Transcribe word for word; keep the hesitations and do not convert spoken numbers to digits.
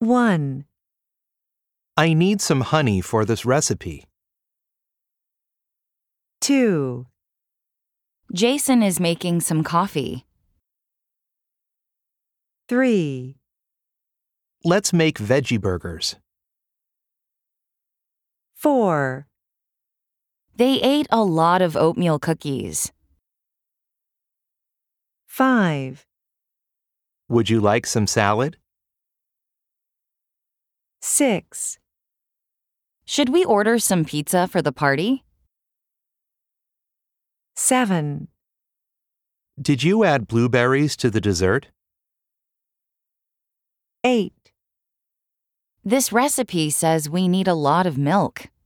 One, I need some honey for this recipe. two, Jason is making some coffee. three, Let's make veggie burgers. four, They ate a lot of oatmeal cookies. five, Would you like some salad? six, Should we order some pizza for the party? seven, Did you add blueberries to the dessert? eight. This recipe says we need a lot of milk.